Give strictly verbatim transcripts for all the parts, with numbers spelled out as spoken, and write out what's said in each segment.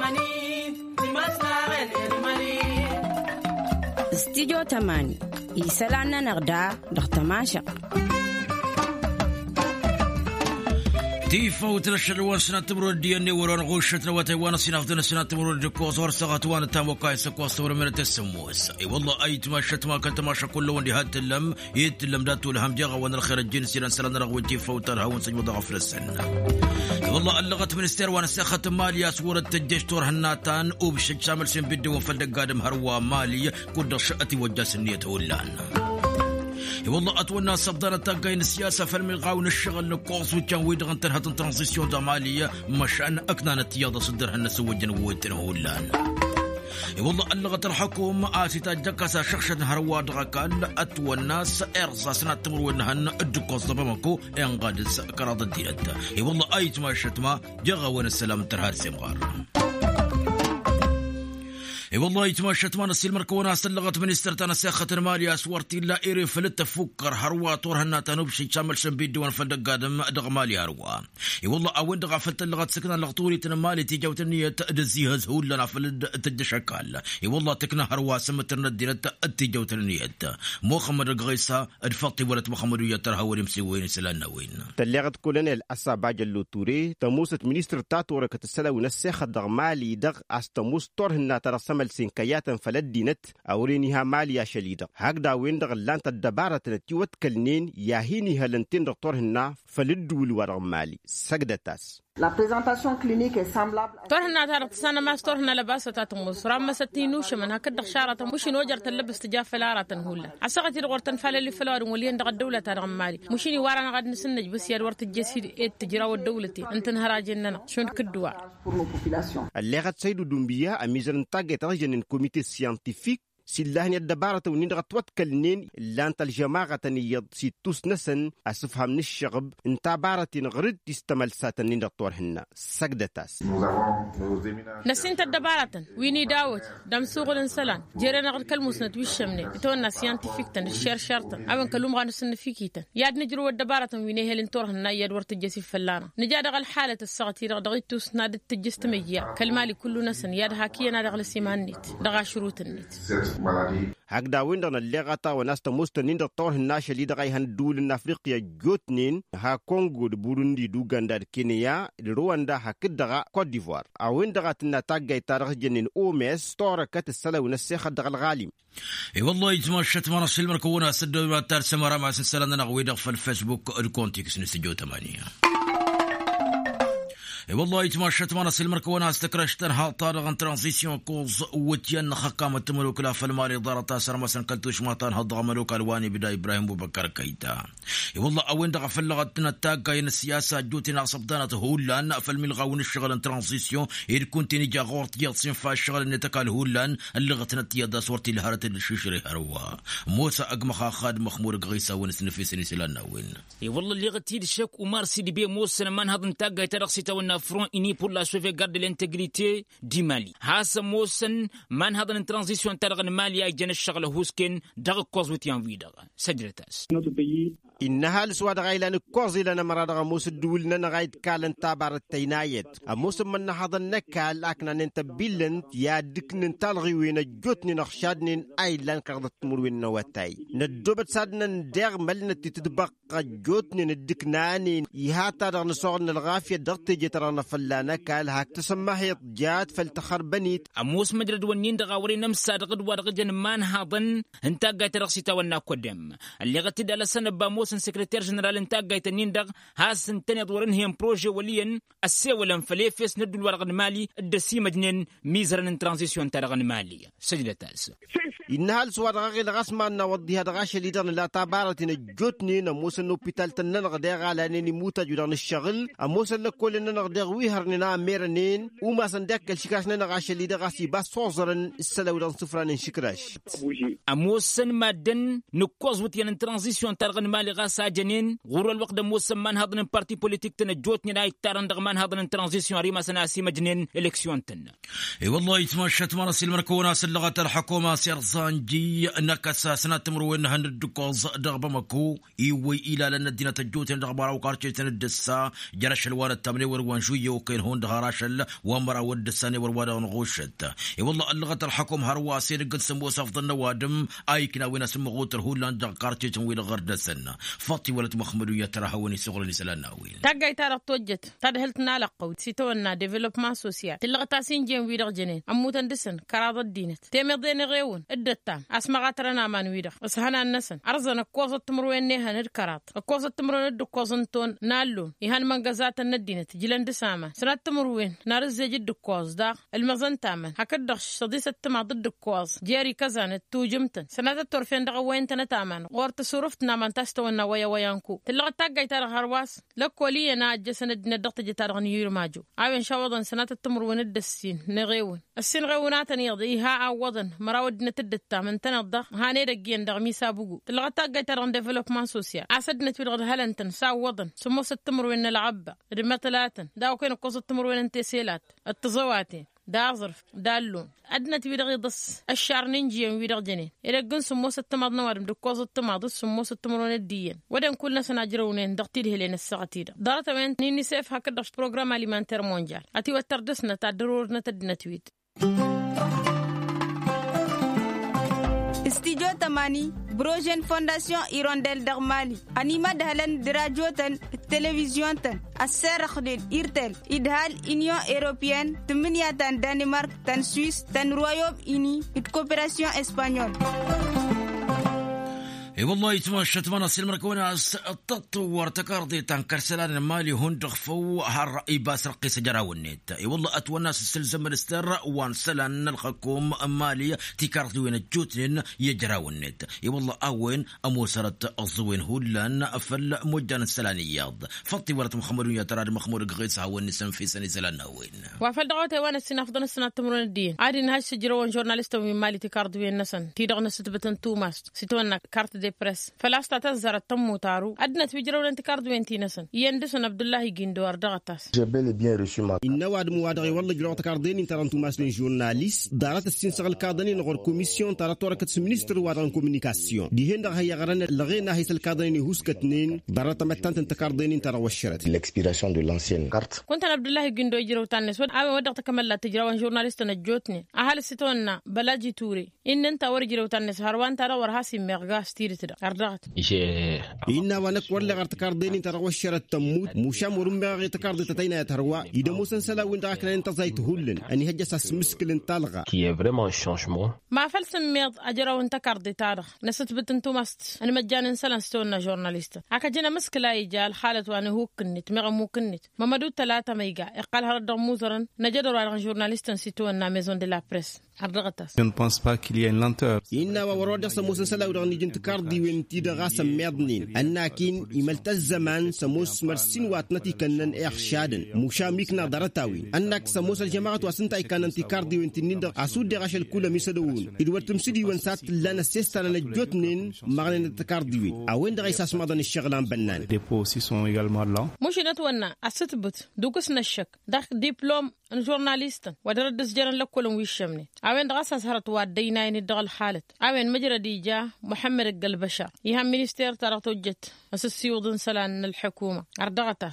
استديو تماني يسالنا نغدا دغتماشا تيفا وترشل وان سنة تمرور دياني وران غوشت لواتي وانا سنة فدنا سنة تمرور ديكوز ورسغت وانا تام وكاي سكوست ورمنا تسموس اي والله اي تماشت ما كنت ماشا كله وندي هات اللم يت اللم داتو لهم جاغا وانا الخير الجنسي لنسلنا رغوي تيفا وترها ونسجم ضغفل السنة والله اللغت منستير وانا ساخت ماليا سورة الجيش تور هناتان وبشج شامل سن بدي وفلدق قادم هروا مالي كود شقتي وجاس النية ولان والله أتونا صبدنا تاقين السياسة فالملغاون الشغل نقوص وكان ويدغن تنهتن ترانزيسيون دامالية مشان أكنانت ياضا صدرها النسوة جنوويتنا هولان والله اللغة الحكومة آسي تاجكسا شخشة هروا دغاكال أتوى الناس إرصا سنة تمروينهن الدقوص دبامكو إنغادس كراض الدينة والله أيت ما شتما جغوان السلام ترهار سمغار اي والله يتماشت ما نسيل مركونا سلغت منستر تانا ساخة المالية سورتي لا إيري فلت فكر هروا طور هنا تنوب شي شامل شنبيد دوان فلدق قادم دغ مالي هروا اي والله اوين دغ فلت اللغت سكنا لغطوري تنمالي تيجا وتنية تأدزي هزهول لنا فلد تدشكال اي والله تكنا هروا سمترنا الدينة تيجا وتنية محمد الغيسا الفطي ولت محمد يترها ولمسي وين سلانا وين تلغت كولونيل أسابا جلو توري تموست منستر تاتورة كتسلا ونساخة دغ مالي دغ استموس طور هنا ترسم سنكياتا فلدينت أورينيها ماليا شليدة هكذا وين دغلان تدبارة نتيوت كلنين ياهيني هلنتين دكتور هنا فلدول ورغم مالي سجدتاس La présentation clinique est semblable. تورنا ترى سنة ما ستورنا لباسة تاتموس رام ستينوش من هكذا شارة مشين وجر تلبس تجاف فلارة هولا عسقتي الغور تنفعل اللي فلار ولين دغ الدولة ترغم مالي مشيني ورانا قد نسنج بس يا ورت الجسير إيه تجرا والدولتي أنت نهراجننا شون كدوا اللي قد سيدو دومبيا أميزن تاجت رجن الكوميتي سيانتيفيك سلاهن الدبارة ونين غطوت كلنين لانت الجماعة نيض سيتوس نسن أسفها من الشغب انت عبارة غرد تستمل ساتن نين غطورهن سجدتاس نسين الدبارة ويني داوت دم سوق الانسلان جيرنا غير كلموسنا تويشمني تونا سيانتيفيك تن الشير شرطا أبن كلهم غانو سن فيكيتا ياد نجرو الدبارة ويني هلين تورهن ياد ورت الجسي فلانا نجاد غل حالة الصغتي رغدغيت توس نادت تجست ميا كالمالي كله نسن ياد هاكينا رغل سيمان نيت دغا شروط النيت هكذا وين دنا اللغة وناس مستنين دكتور الناس اللي دغاي هندول أفريقيا جوتنين ها كونغو بوروندي دوغندا كينيا رواندا هكذا كوت ديفوار أوين دغات النتاج تاريخ جنين أومس توركة السلا ونسخ دغ الغالي اي والله يتمشت ما نصير مركونا سد ترسم مع سلسلة نغوي في الفيسبوك الكونتيكس نستجو ثمانية اي والله يتماشت ما نصير مركونا استكرشتن ها طارغن ترانزيسيون كوز وتين حكامة ملوك لا فالمالي دارتا سر مثلا كلتوش ماتان هضغ ملوك الواني بدا ابراهيم بوبكر كيتا اي والله اوين دغ فلغتنا تاغاين السياسه جوتنا صبدانه هولان فالملغاون الشغل ترانزيسيون ير كنت نجا غورت يصين فا الشغل نتكال هولان اللغتنا تيدا صورتي لهرت الششري هروا موسى اقمخ خاد مخمور غيسا ونسنفيسني سلانا وين اي والله اللي غتي الشك ومار سيدي بي موسى من هذا تاغاي ترخصي تونا Front uni pour la sauvegarde de l'intégrité du Mali. Hasa Mosen man hadan transition targan Mali ay jana shagla husken dag kozwiti en vida. Sajretas. Notre pays إنها لسواد غايلان الكوزي لنا مراد غموس الدولنا نغايد كالن تابار التينايت أموس من هذا النكال أكنا ننتبيلن يا دكن تلغي وين جوتني نخشادن أيلان كردت مروين نواتاي ندوبت سادنا ندير ملنا تتدبق جوتني ندكناني يهاتا دغ نصورنا الغافية دغت جترانا فلانا كال هاك تسمى جات فالتخر بنيت أموس مجرد ونين دغاوري نمسا دغد ورغجن مان هذا انتا قايت رغسيتا ونا قدم اللي غتد على سنة باموس سكرتير جنرال انتاج جايتنين دغ هاس انتني دورن هي بروجي وليا السيولن فليفس ندو الورق المالي الدسي مجنن ميزرن ترانزيشن ترغن مالي سجلتاس إنها لسواد غاغيل غاسما نوضي هذا غاش اللي دان لا تبارة نجوتني نموس النوبيتال تنغ دغ على انني موتا جودان الشغل اموس لكل نغ دغ ويهرننا ميرنين وما صندك الشكاشنا غاش اللي دغاسي باس صوزرن السلاودان صفران شكراش اموس مادن نكوز وتين ترانزيشن ترغن مالي غاسا جنين غور الوقت موسم من هذن بارتي بوليتيك تنجوتني لا يتارن دغمان هذن ترانزيسيون ريما سناسي مجنين الكسيون تن. اي والله يتمشت مراسي المركونه سلغه الحكومه سيرزانجي نكسا سنه تمروين هندكوز دغبه مكو ايوي الى لان الدين تجوتن دغبارا وقارتي تندسا جرش الوان التمني وروان شويه وكين هون دغراشل ومرا ودساني وروادا ونغوشت. اي والله اللغه الحكومه هرواسي قد سمو صفض النوادم ايكنا وين سمو غوتر هولاند قارتي تنويل غردسن فاطي ولد مخمدو يترهوني صغر لسلاناوي تاغاي تارق توجت تدهلتنا لقو سيتونا ديفلوبمون سوسيال تلغتا سينجين ويدغ جنين اموتن دسن كراض الدينت تيمدين غيون ادتا اسما غترنا مان ويدغ اسهنا النسن ارزنا كوزو تمروين نهن الكرات كوزو تمرون دو كوزنتون نالو يهان منغزات الدينت جيلن دسامه سنات تمروين نارز جد كوز دا المزن تامن هكدغ صديسه تما ضد كوز جيري كزانت توجمتن سنات التورفين دغ وين تنتامن غورت صرفت نامن تستونا ويا ويانكو تلغ تاغاي تارق هرواس لكوليه ناج سند ندقت جتارغ نيور ماجو عاين شاوضن سنات التمروين الدسين نغيون السين غيوناتن يضيها عوضن مراود نتدتا من تنض هاني دغين دغ ميسا بوغو تلغ تاغاي تارغ ديفلوبمون سوسيال اسدنا تبغ هلنتن ساوضن سمو التمروين العبه رمتلاتن داو كاين قصه التمروين انتسيلات التزواتي دا ظرف دالون أدنى تبيدغ ضس الشعر ننجي ويدغ جنين إذا جن سموس التماض نوارم دكوز التماض سموس التمرون الدين ودن كلنا سنجرونين دقتيله لين الساعتين دارت من نيني سيف هكذا برنامج أليمانتير مونجال أتي وتردسنا تدرورنا تدنا تويت Studio Tamani, Brogen Fondation Hirondelle d'Armali, Anima Dahlan de Radio Tan, Télévision Tan, Asser Khdil, Irtel, Idhal, Union Européenne, Teminia Tan, Danemark, Tan Suisse, Tan Royaume-Uni, et Coopération Espagnole. اي والله يتمشت مناص المركونه التطور تكاردي تنكر سلان مالي هندغ فو هالرأي باس رقي سجرا والنت. اي والله اتوناس السلزم الاستر وان سلان الحكوم مالي تكاردي وين الجوتن يجرا والنت. اي والله اوين اموسرت الزوين هولان افل مجان السلانيات فطي ورت محمد يا ترى مخمور قيس هاون نسن في سنه سلان وين وافل دغوت وانا السنه افضل السنه تمرون الدين عادي نهاش سجرا جورناليست مالي تكاردي وين نسن تيدغ نستبتن توماس سيتونا كارت دي بريس فلاستا تزر تمو تارو ادنا تبجرو انت كارد وينتي نسن يندسن عبد الله جندو اردغتاس جبل بيان ريشوما ان واد موادغي والله جرو تكاردين انت رانتو ماسلين جورناليست دارت السين سغل كادني نغور كوميسيون تاراتورك مينستر وادان كومونيكاسيون دي هند هي غرن لغينا هيس الكادني هوسكتنين دارت متانت انت كاردين انت روشرت الاكسبيراسيون دو لانسيان كارت كنت عبد الله جندو جرو تانس ود او ودغت كمل تجرو جورناليست نجوتني اهل ستونا بلاجي توري ان انت ورجرو تانس هروان ترى ورهاسي ميغا ستيرت أردغت. إننا ونكور لغرت كاردين تروشرت تموت مشام ورمبا تكارد تتينا تروا إذا موسن سلا وين داكنا انت زيت هولن أني هجس مسكل تلغى. كي فريمون شانجمون. ما فلسم ميض أجرا وانت كارد تارغ نست بتنتو مست أنا مجانا سلا ستونا جورناليست. أكجنا مسكلا يجال حالة وأنا هو كنت مغا مو كنت ما مدو ثلاثة ميجا إقال هرد موزرن نجدر على جورناليست ستونا ميزون دي لا بريس. Je ne pense pas qu'il y a une lenteur. إن وورد سموس سلا ودغني جنت كاردي وين تيدغا سميدنين أناكين إملت الزمان سموس مرسين واتنتي كنن إخشادن مشاميكنا درتاوي أنك سموس الجماعة وسنتا كانن تكاردي وين تنين أسود دغاش الكل ميسدون إدور تمسدي وين سات لنا سيستنا الجوتنين مغنن تكاردي وين أوين دغاي ساس مدن الشغلان بنان. Dépôts aussi sont également là. مش نتونا أستبت دوكس نشك داخ دبلوم جورناليست ودردس جرن لكل ويشمني أوين دغاسا سهرت وادينا ندغل حالة أوين مجرى ديجا محمد القلبشا يهم مينستير ترى توجت أساسي وضن سلان الحكومة أردغتها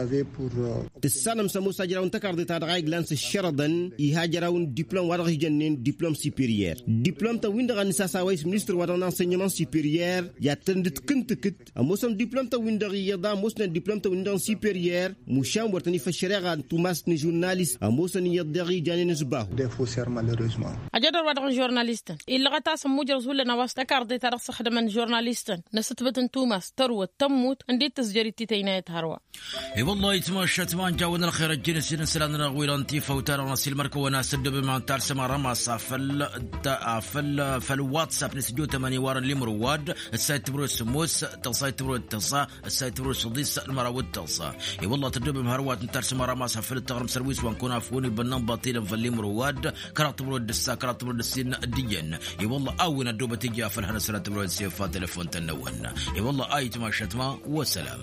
تسالم سموسا جراون تكاردي تارغاي جلانس الشردن يهاجراون دبلوم ورغي جنين دبلوم سيبيريير دبلوم تا وين دغا نساسا ويس مينستر ودان انسينمون سيبيريير يا تندت كنت كت اموسم دبلوم تا وين دغي يدا موسن دبلوم تا وين دان سيبيريير مشام ورتني فشريغا توماس ني جورناليست اموسن يدغي جانين زباه ديفو سير مالوريزمون أجدر ودغ جورناليست إلا غتا سمو جرسول نواس تكاردي تارغ خدمن جورناليست نستبتن توماس تروى تموت عندي تسجريتي تينايت هروا اي والله يتمشى تمان جاونا الخير الجنس نسلان غويلانتي فوتار نسيل مركو وناس الدب ما ترسم رماس فل فل فالواتساب نسجو ثمانية وار اللي مرواد السايت برو السموس تصايت برو التصا السايت برو الصديس المراود تصا اي والله تدب مهروات نترسم رماس فل التغرم سرويس ونكون عفوني بنام باطيل فاللي مرواد كرات برو الدسا كرات برو الدسين الدين اي والله اوين الدوبه تجي فل هنا سنه برو السيف رفا تلفون تنون. اي والله ايت ما شتما والسلام.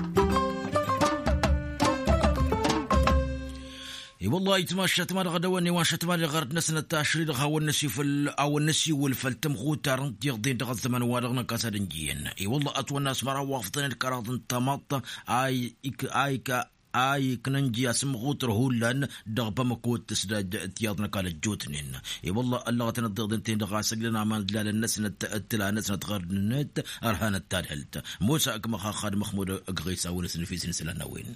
اي والله يتماشى تمار غدواني واشا تمار غرد نسنا التاشري دغا والنسي فل او النسي والفلتم خو تارنت يغدين دغا الزمان وارغنا كاسدنجين. اي والله اتو الناس مرا وافطين الكراط طماط اي اك اي كا اي كننجي اسم غوتر هولان دغبا مكوت تسداد تياضنا قال الجوتنين. اي والله الله تنضغ دنتين دغا سجلنا مان دلال الناس نتلا ناس نتغرد النت ارهان التالهلت موسى اكما خاد محمود اقغيسا ونسن في سلسله وين.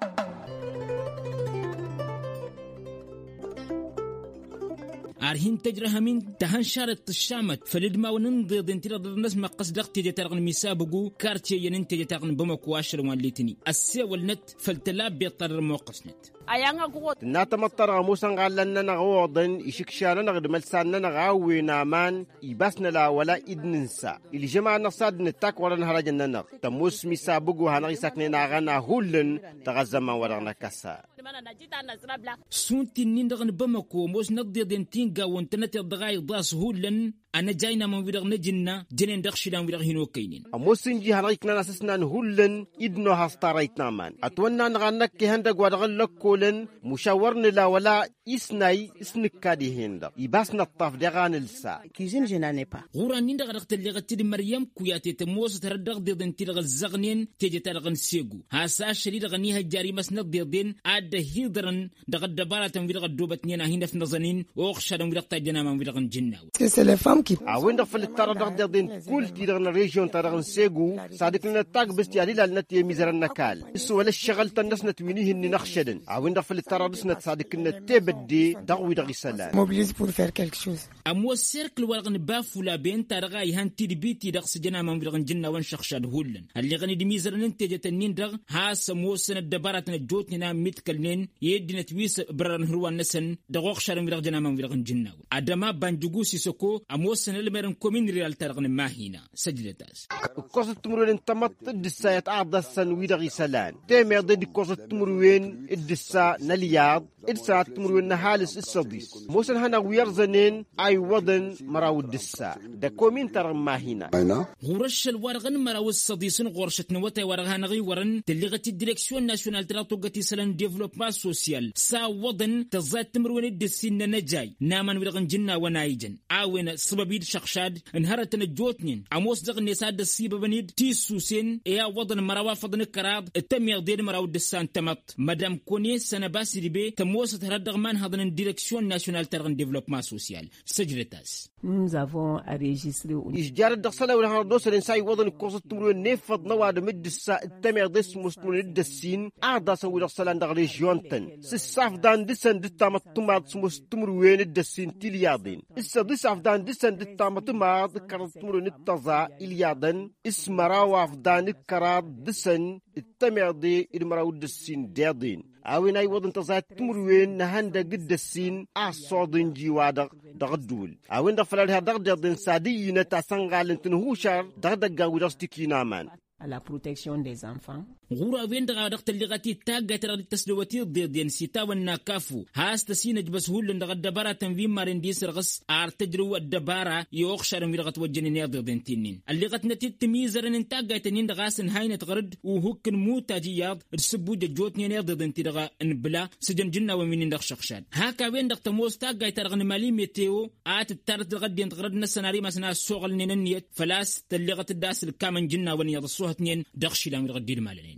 أرهين تجرها من تهنشارت الشامت فلدما وننضد انتظر الناس ما قصدق تجي ترغن ميسابقو كارتيا ينتجي ترغن بمكو عشر والليتني السي والنت فالتلاب بيطر موقف نت ayanga kugot nata matara musan galanna na godan ishikshana na gdmalsanna na gawi naman ibasna la wala idninsa ili jama'a nasad nitak wala harajanna na tamus misabugu hana isakne na gana hulun tagazama wala nakasa sunti nindagan bamako mos naddi dentin gawon tanati dagay das hulun ana jayna man widar najinna jenen dakhshidan widar hino kaynin amusin ji hana ikna nasasna hulun idno hastarait naman atwanna nganak ki handa gwadgal lakkolen mushawarna la wala isnay isnikadi hinda ibasna taf dagan lsa cuisine je n'en ai pas غورا نيندا غدقت اللي غتدي مريم كوياتي تموس تردغ ديدن تيرغ الزغنين تيجي ترغن سيغو هاسا شريد غنيها جاري مسند ديدن اد هيدرن دغ دبارة تنفيدغ دوبتنينا هنا في نظنين وخشدن ويدغ تاجنا من ويدغ جناو c'est les femmes qui awin da fil taradغ ديدن كل تيرغن ريجيون ترغن سيغو صادق لنا تاك بس يالي لالنت يميزرن نكال سو ولا الشغل تنس نتوينيه اني نخشدن awin da fil taradس نت صادق لنا تبدي دغوي دغ سلام mobilise pour faire quelque chose امو سيركل ورغن بافولا بين ترغاي هانتي بيتي دغ سجنا من ويدغ جنا ونشخشد هولن اللي غني دميزرن انت جتنين دغ ها سموسن الدبارة نجوتنا متكلنين يدنا تويس برن هروان نسن دغوخ شرم ويدغ جنا من ويدغ جنا ادما بانجوغو سيسوكو اموسن المرن كومين ريال ترغن ماهينا سجلتاس قصة تمرين تمت الدسايات عبد السنويدغ سلان تيمير ضد قصة تمرين الدسا نلياض إدسا تمرين نهالس السديس موسن هنا ويرزنين اي وضن مراو الدسا دا كومين ترغن ماهينا غورش الورغن مراو السديسن غورشت نوتا ورغان غي ورن تلغت الديريكسيون ناسيونال تراتوغتي سلان ديفلوبمون سوسيال سا وضن تزات تمرين الدسين نجاي نامان ويرغن جنا ونايجن عاوين سببيد شخشاد انهرت نجوتنين اموس دغ نساد السيبه بنيد تيسوسين يا وضن مراوا فضن كراد التمير دير مراو الدسان تمت مدام كوني سنه باسي بي تموس تردغ مان هضن الديريكسيون ناسيونال ترغن ديفلوبمون سوسيال سجلتاس nous avons enregistré إشجار الدخسلة ولا هردوس الإنسان وضن قصة تمرين نفض نواد مد السا التمير دس مستمر الدسين أعضا سوي دخسلة دغ ريجيونتن سساف دان دسن دتامت تمات مستمرين الدسين تليادين إسا دساف دان دسن دتامت تمات كرات تمرين التزا إليادن اسمراو أفدان كرات دسن التمير دي المراو الدسين ديادين أوين أي وضن تزات تمروين نهاندا قد السين أصادن جيوادق دغدول أوين دفلال هادق دغدن ساديين تاسنغالن تنهوشار دغدق ودستكي نامان à la protection des enfants. غورا وين دغا دغت اللي غاتي تاغا ترى التسلوتي ضد دين سيتا والناكافو هاس تسينج بس هول دغ الدبارة تنفيم مارين دي سرغس ار تجرو الدبارة يوخشر من غت وجنين ضد دين اللي غت نتي تميزرن انتاغا تنين دغاسن هاين تغرد وهوكن موتا جياد السبو جوتني ضد انت دغا انبلا سجن جنا ومن دغ شخشان هاكا وين دغ تموس تاغا ترغن مالي ميتيو ات ترت غدين تغرد نسناري مسنا سوغل نينيت فلاس تلي غت الداس الكامن جنا وني يضصوها اثنين دغشي لا من غدير مالين